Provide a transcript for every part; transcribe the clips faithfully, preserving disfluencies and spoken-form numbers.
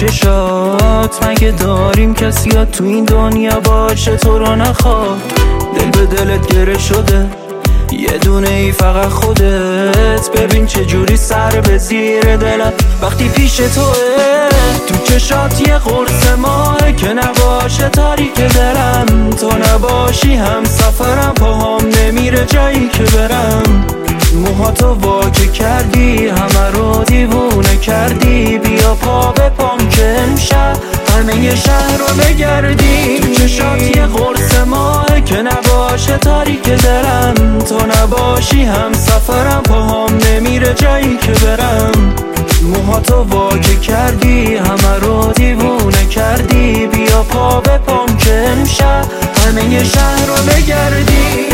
چشات مگه داریم کسی ها تو این دنیا باشه تو رو نخواد؟ دل به دلت گره شده یه دونه ای فقط خودت، ببین چجوری سر به زیر دلت وقتی پیش توه. تو چشات یه قرص ماه که نباشه تاریک دلم، تو نباشی هم سفرم پاهام نمیره جایی که برم. موهاتو واکه کردی همه رو دیوونه کردی، بیا پا به پام که امشب همه شهر رو بگردی. تو چشات یه قرص ماه که نباشه تاریک دلم، تو نباشی هم سفرم پاهام نمیره جایی که برم. موهاتو واکه کردی همه رو دیوونه کردی، بیا پا به پام که امشب همه شهر رو بگردی.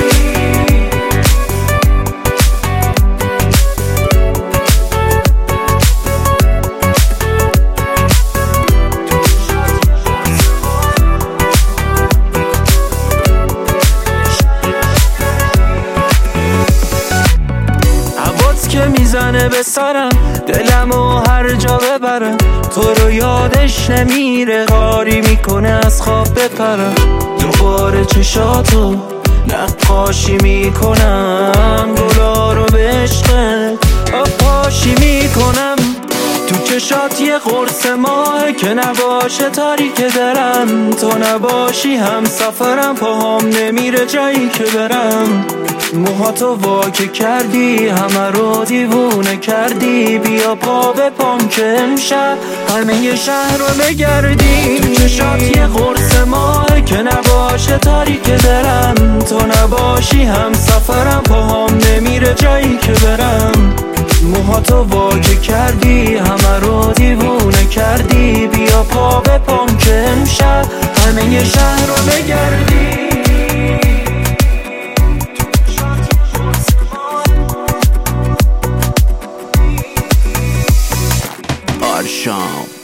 که میزنه به سرم دلمو هر جا ببرم، تو رو یادش نمیره کاری میکنه از خواب بپرم. دوباره چشاتو نقاشی میکنم، گلا رو به عشقت آبپاشی میکنم. تو چشات یه قرص ماه که نباشه تاریک دلم، تو نباشی هم سفرم پاهام نمیره جایی که برم. موهاتو واکه کردی همه رو دیوونه کردی، بیا پا به پام که امشب همه شهر رو بگردی. تو چشات یه قرص ماه که نباشه تاریک دلم، تو نباشی هم سفرم پاهام نمیره جایی که برم. موهاتو واکه کردی همه رو دیوونه کردی، بیا پا به پام که امشب همه شهر رو بگردی. آرشام